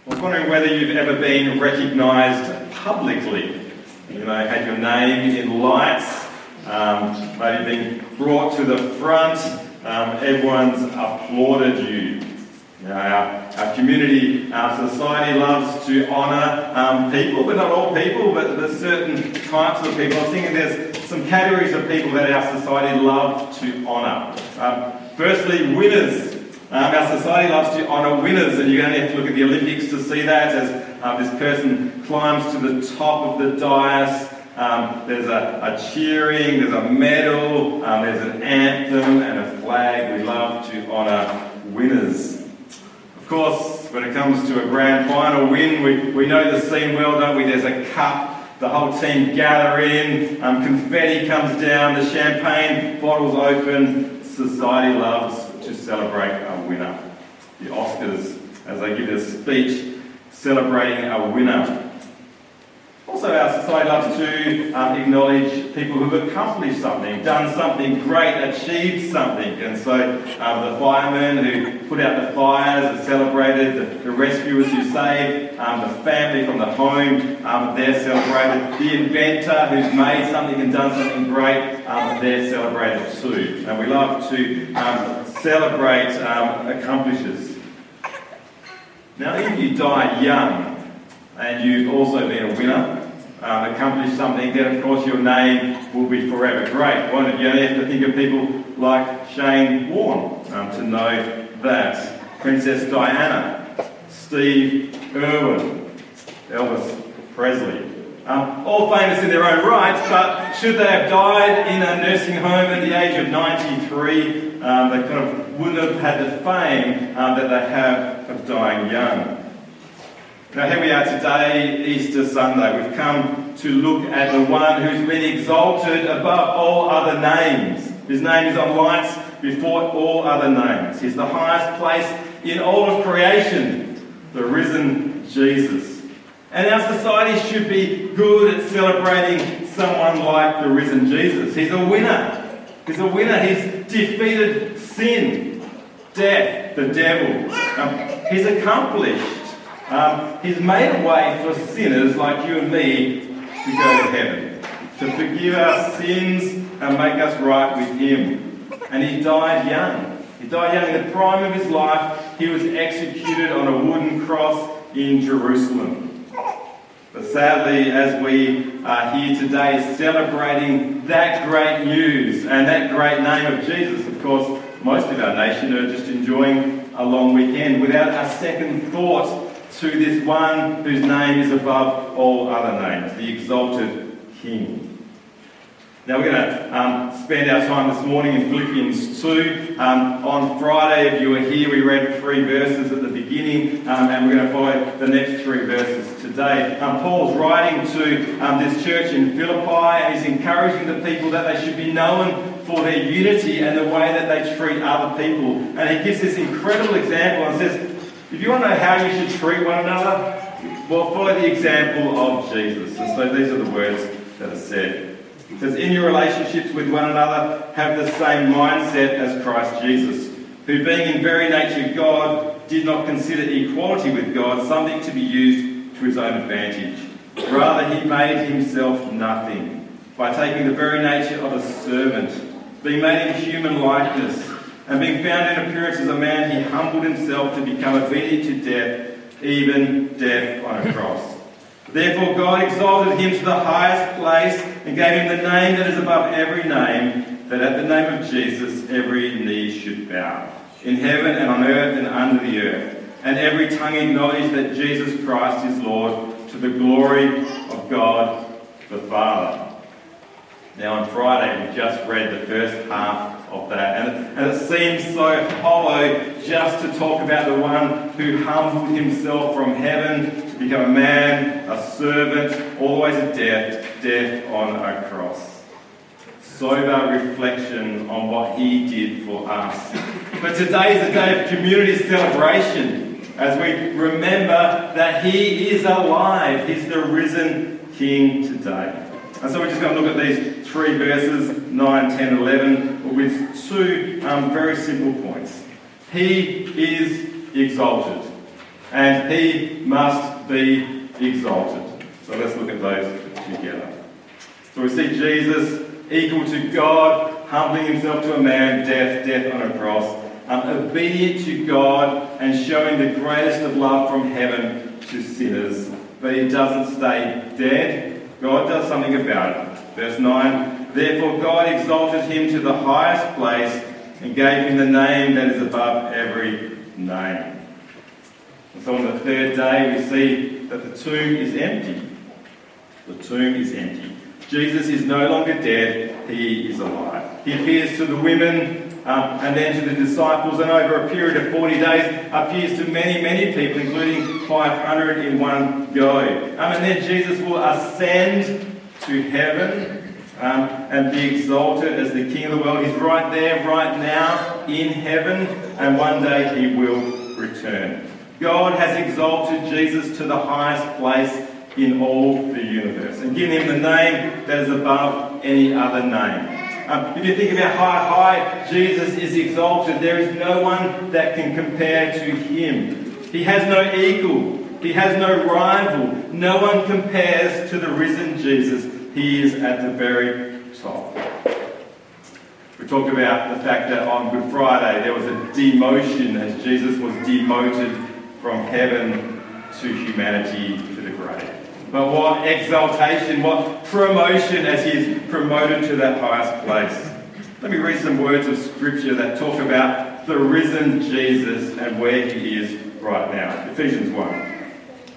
I was wondering whether you've ever been recognised publicly. You know, had your name in lights, maybe being brought to the front, everyone's applauded you. You know, our community, our society loves to honour people, but not all people, but there's certain types of people. I was thinking there's some categories of people that our society love to honour. Firstly, winners. Our society loves to honour winners, and you only have to look at the Olympics to see that as this person climbs to the top of the dais. There's a cheering, there's a medal, there's an anthem and a flag. We love to honour winners. Of course, when it comes to a grand final win, we know the scene well, don't we? There's a cup, the whole team gather in, confetti comes down, the champagne bottles open. Society loves to celebrate a winner. The Oscars, as they give their speech, celebrating a winner. Also, our society loves to acknowledge people who've accomplished something, done something great, achieved something. And so the firemen who put out the fires are celebrated, the rescuers who saved, the family from the home, they're celebrated. The inventor who's made something and done something great, they're celebrated too. And we love to celebrate accomplishers. Now, if you die young, and you've also been a winner, accomplished something, then of course your name will be forever great, won't it? You only have to think of people like Shane Warne to know that. Princess Diana, Steve Irwin, Elvis Presley. All famous in their own rights, but should they have died in a nursing home at the age of 93, they kind of wouldn't have had the fame that they have of dying young. Now here we are today, Easter Sunday. We've come to look at the one who's been exalted above all other names. His name is on lights before all other names. He's the highest place in all of creation, the risen Jesus. And our society should be good at celebrating someone like the risen Jesus. He's a winner. He's a winner. He's defeated sin, death, the devil. He's accomplished. He's made a way for sinners like you and me to go to heaven, to forgive our sins and make us right with him. And he died young. He died young in the prime of his life. He was executed on a wooden cross in Jerusalem. But sadly, as we are here today celebrating that great news and that great name of Jesus, of course, most of our nation are just enjoying a long weekend without a second thought to this one whose name is above all other names, the exalted King. Now we're going to spend our time this morning in Philippians 2. On Friday, if you were here, we read 3 verses at the beginning, and we're going to follow the next 3 verses today. Paul's writing to this church in Philippi, and he's encouraging the people that they should be known for their unity and the way that they treat other people. And he gives this incredible example and says, if you want to know how you should treat one another, well, follow the example of Jesus. And so these are the words that are said. It says, in your relationships with one another, have the same mindset as Christ Jesus, who being in very nature God, did not consider equality with God something to be used to his own advantage. Rather, he made himself nothing, by taking the very nature of a servant, being made in human likeness, and being found in appearance as a man, he humbled himself to become obedient to death, even death on a cross. Therefore God exalted him to the highest place and gave him the name that is above every name, that at the name of Jesus every knee should bow, in heaven and on earth and under the earth, and every tongue acknowledge that Jesus Christ is Lord, to the glory of God the Father. Now on Friday we just read the first half of that, and it seems so hollow just to talk about the one who humbled himself from heaven to become a man, a servant, all the way to death on a cross. Sober reflection on what he did for us. But today is a day of community celebration as we remember that he is alive. He's the risen King today. And so we're just going to look at these 3 verses, 9, 10, 11, with 2 very simple points. He is exalted. and he must be exalted. So let's look at those together. So we see Jesus equal to God, humbling himself to a man, death on a cross, obedient to God and showing the greatest of love from heaven to sinners. But he doesn't stay dead. God does something about it. Verse 9, therefore God exalted him to the highest place and gave him the name that is above every name. And so on the third day we see that the tomb is empty. The tomb is empty. Jesus is no longer dead, he is alive. He appears to the women and then to the disciples, and over a period of 40 days appears to many people, including 500 in one go. And then Jesus will ascend to heaven and be exalted as the King of the world. He's right there, right now, in heaven, and one day he will return. God has exalted Jesus to the highest place in all the universe and given him the name that is above any other name. If you think about how high Jesus is exalted, there is no one that can compare to him. He has no equal. He has no rival. No one compares to the risen Jesus. He is at the very top. We talked about the fact that on Good Friday there was a demotion as Jesus was demoted from heaven to humanity, to the grave. But what exaltation, what promotion as he is promoted to that highest place. Let me read some words of scripture that talk about the risen Jesus and where he is right now. Ephesians 1.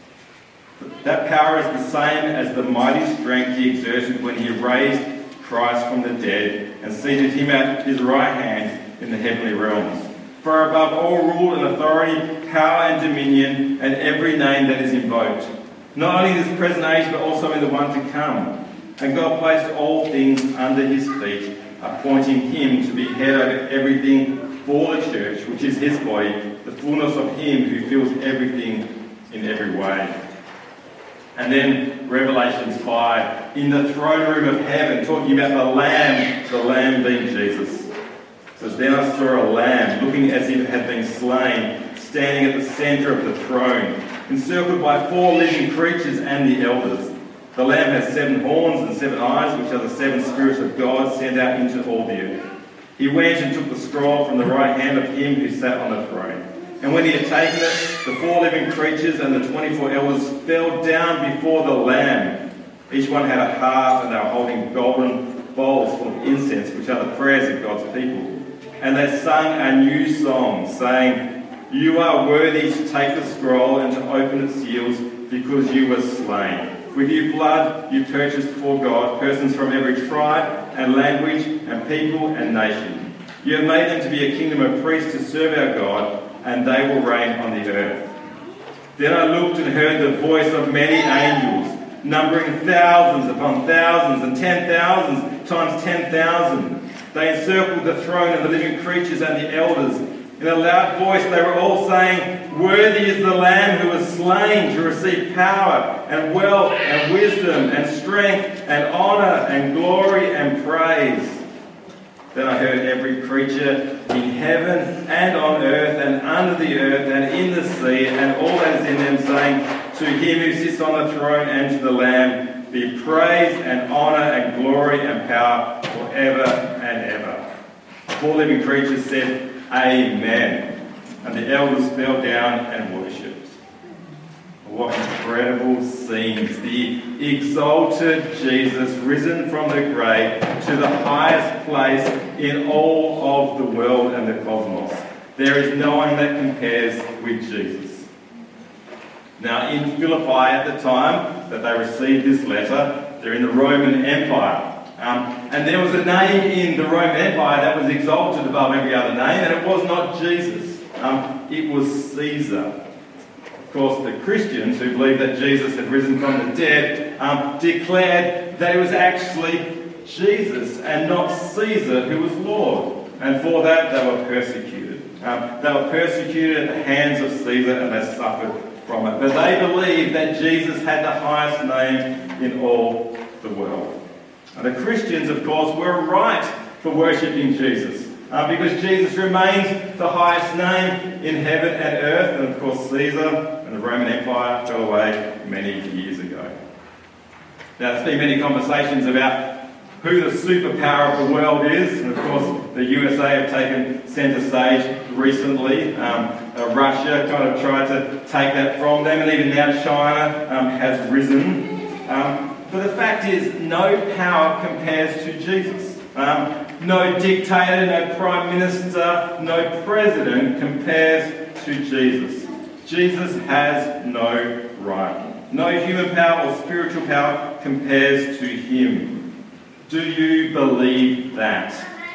That power is the same as the mighty strength he exerted when he raised Christ from the dead and seated him at his right hand in the heavenly realms. For above all rule and authority, power and dominion, and every name that is invoked, not only in this present age, but also in the one to come. And God placed all things under his feet, appointing him to be head over everything for the church, which is his body, the fullness of him who fills everything in every way. And then Revelation 5, in the throne room of heaven, talking about the Lamb being Jesus. It says, then I saw a lamb, looking as if it had been slain, standing at the centre of the throne, encircled by 4 living creatures and the elders. The Lamb has 7 horns and 7 eyes, which are the 7 spirits of God sent out into all the earth. He went and took the scroll from the right hand of him who sat on the throne. And when he had taken it, the 4 living creatures and the 24 elders fell down before the Lamb. Each one had a harp, and they were holding golden bowls full of incense, which are the prayers of God's people. And they sang a new song, saying, you are worthy to take the scroll and to open its seals, because you were slain. With your blood you purchased for God persons from every tribe and language and people and nation. You have made them to be a kingdom of priests to serve our God, and they will reign on the earth. Then I looked and heard the voice of many angels, numbering thousands upon thousands and 10,000 times 10,000. They encircled the throne and the living creatures and the elders. In a loud voice they were all saying, worthy is the Lamb who was slain to receive power and wealth and wisdom and strength and honour and glory and praise. Then I heard every creature in heaven and on earth and under the earth and in the sea and all that is in them saying, to him who sits on the throne and to the Lamb be praise and honour and glory and power forever and ever. The 4 living creatures said, Amen. And the elders fell down and worshipped. What incredible scenes. The exalted Jesus risen from the grave to the highest place in all of the world and the cosmos. There is no one that compares with Jesus. Now in Philippi at the time that they received this letter, they're in the Roman Empire. And there was a name in the Roman Empire that was exalted above every other name, and it was not Jesus. It was Caesar. Of course, the Christians who believed that Jesus had risen from the dead declared that it was actually Jesus and not Caesar who was Lord. And for that, they were persecuted. They were persecuted at the hands of Caesar, and they suffered from it. But they believed that Jesus had the highest name in all the world. And the Christians, of course, were right for worshipping Jesus, because Jesus remains the highest name in heaven and earth, and of course Caesar and the Roman Empire fell away many years ago. Now, there's been many conversations about who the superpower of the world is, and of course the USA have taken centre stage recently. Russia kind of tried to take that from them, and even now China has risen. But the fact is, no power compares to Jesus. No dictator, no prime minister, no president compares to Jesus. Jesus has no rival. No human power or spiritual power compares to him. Do you believe that?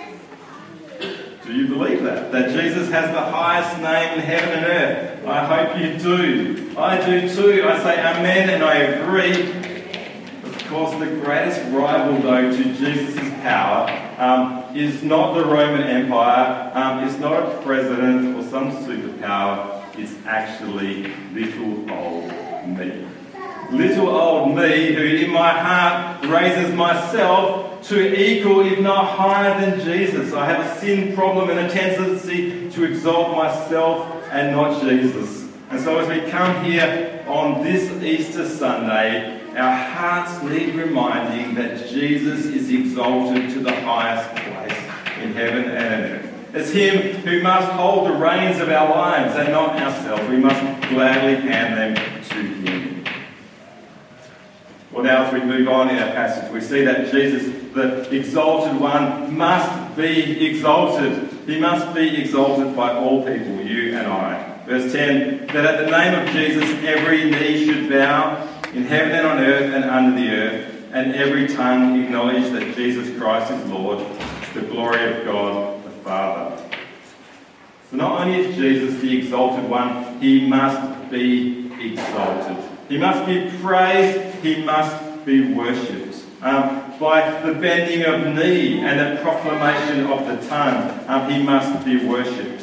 Do you believe that? That Jesus has the highest name in heaven and earth? I hope you do. I do too. I say amen and I agree. Of course, the greatest rival, though, to Jesus' power is not the Roman Empire, it's not a president or some superpower, it's actually little old me. Little old me, who in my heart raises myself to equal, if not higher than Jesus. I have a sin problem and a tendency to exalt myself and not Jesus. And so as we come here on this Easter Sunday, our hearts need reminding that Jesus is exalted to the highest place in heaven and on earth. It's him who must hold the reins of our lives and not ourselves. We must gladly hand them to him. Well, now as we move on in our passage, we see that Jesus, the exalted one, must be exalted. He must be exalted by all people, you and I. Verse 10, that at the name of Jesus every knee should bow, in heaven and on earth and under the earth, and every tongue acknowledge that Jesus Christ is Lord, to the glory of God the Father. So not only is Jesus the exalted one, he must be exalted. He must be praised, he must be worshipped. By the bending of knee and the proclamation of the tongue, he must be worshipped.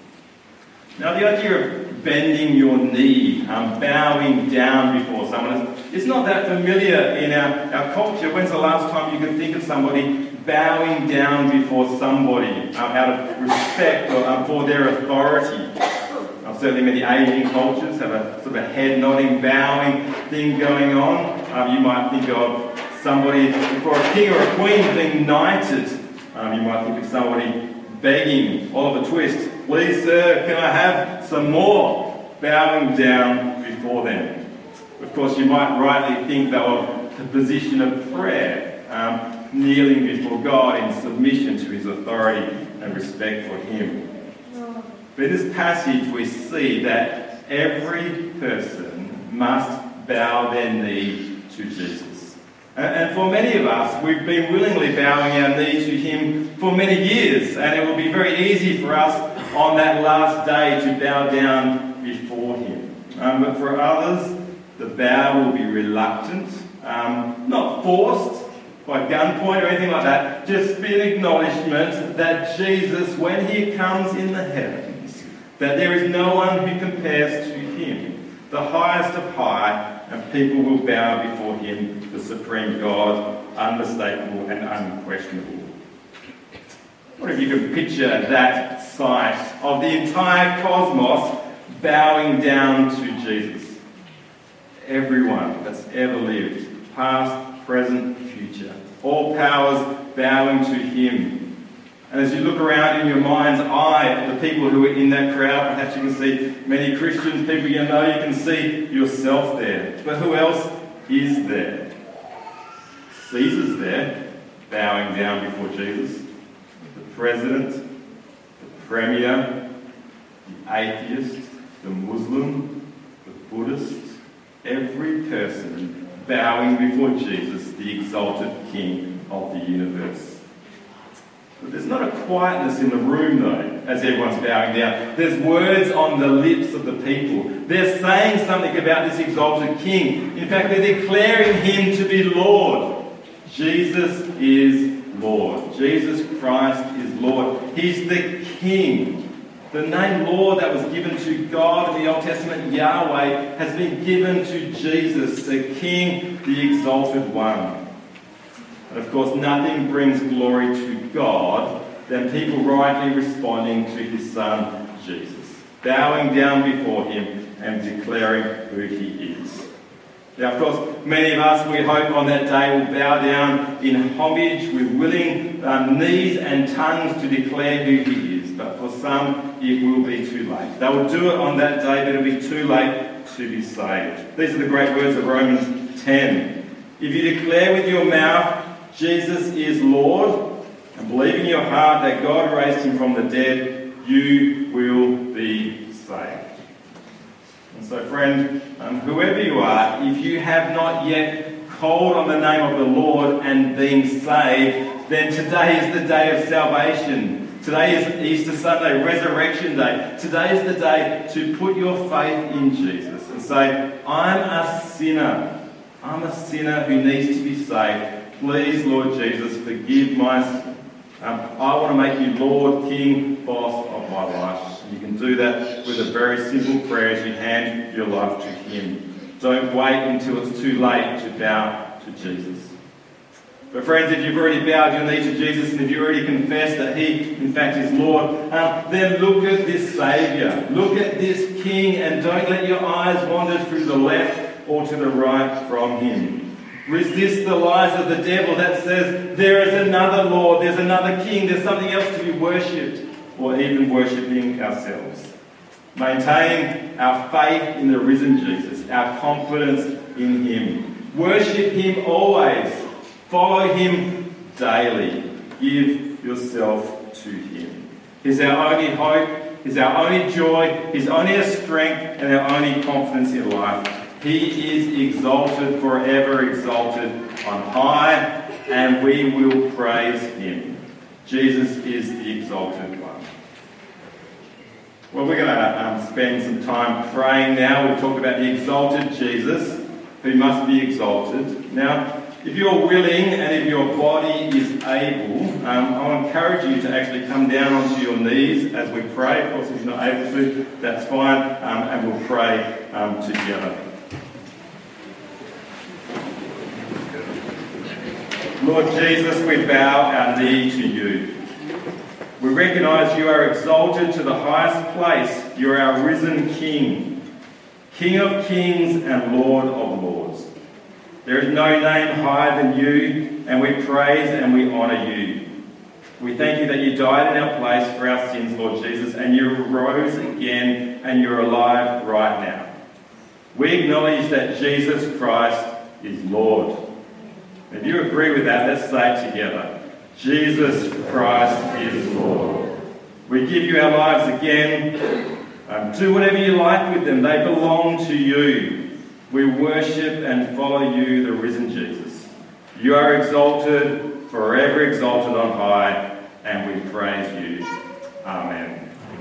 Now the idea of bending your knee, bowing down before someone, it's not that familiar in our culture. When's the last time you could think of somebody bowing down before somebody out of respect or for their authority? Certainly many Asian cultures have a sort of a head-nodding, bowing thing going on. You might think of somebody, for a king or a queen being knighted, you might think of somebody begging Oliver Twist, "Please, sir, can I have some more?" Bowing down before them. Of course, you might rightly think though of the position of prayer, kneeling before God in submission to his authority and respect for him. But in this passage we see that every person must bow their knee to Jesus. And for many of us, we've been willingly bowing our knee to him for many years, and it will be very easy for us on that last day to bow down before him. But for others, the bow will be reluctant, not forced by gunpoint or anything like that, just be an acknowledgement that Jesus, when he comes in the heavens, that there is no one who compares to him, the highest of high, and people will bow before him, the supreme God, unmistakable and unquestionable. What if you could picture that sight of the entire cosmos bowing down to Jesus? Everyone that's ever lived, past, present, future, all powers bowing to him. And as you look around in your mind's eye at the people who are in that crowd, perhaps you can see many Christians, people you know, you can see yourself there. But who else is there? Caesar's there, bowing down before Jesus. The president, the premier, the atheist, the Muslim, the Buddhist, every person bowing before Jesus, the exalted King of the universe. But there's not a quietness in the room, though, as everyone's bowing down. There's words on the lips of the people. They're saying something about this exalted King. In fact, they're declaring him to be Lord. Jesus is Lord. Jesus Christ is Lord. He's the King. The name Lord that was given to God in the Old Testament, Yahweh, has been given to Jesus, the King, the exalted one. And of course, nothing brings glory to God than people rightly responding to his Son, Jesus, bowing down before him and declaring who he is. Now, of course, many of us, we hope on that day, will bow down in homage with willing knees and tongues to declare who he is. But for some, it will be too late. They will do it on that day, but it will be too late to be saved. These are the great words of Romans 10. If you declare with your mouth, Jesus is Lord, and believe in your heart that God raised him from the dead, you will be saved. And so, friend, whoever you are, if you have not yet called on the name of the Lord and been saved, then today is the day of salvation. Today is Easter Sunday, Resurrection Day. Today is the day to put your faith in Jesus and say, I'm a sinner. I'm a sinner who needs to be saved. Please, Lord Jesus, forgive my sin. I want to make you Lord, King, boss of my life. You can do that with a very simple prayer as you hand your life to him. Don't wait until it's too late to bow to Jesus. But friends, if you've already bowed your knee to Jesus and if you already confessed that he, in fact, is Lord, then look at this Saviour. Look at this King and don't let your eyes wander to the left or to the right from him. Resist the lies of the devil that says there is another Lord, there's another King, there's something else to be worshipped, or even worshipping ourselves. Maintain our faith in the risen Jesus, our confidence in him. Worship him always. Follow him daily. Give yourself to him. He's our only hope, he's our only joy, he's only our strength and our only confidence in life. He is exalted, forever exalted on high, and we will praise him. Jesus is the exalted one. Well, we're going to spend some time praying now. We've talked about the exalted Jesus, who must be exalted. Now, if you're willing and if your body is able, I'll encourage you to actually come down onto your knees as we pray. Of course, if you're not able to, that's fine, and we'll pray together. Lord Jesus, we bow our knee to you. We recognise you are exalted to the highest place. You are our risen King, King of kings and Lord of lords. There is no name higher than you, and we praise and we honour you. We thank you that you died in our place for our sins, Lord Jesus, and you rose again and you're alive right now. We acknowledge that Jesus Christ is Lord. If you agree with that, let's say it together. Jesus Christ is Lord. We give you our lives again. Do whatever you like with them. They belong to you. We worship and follow you, the risen Jesus. You are exalted, forever exalted on high, and we praise you. Amen.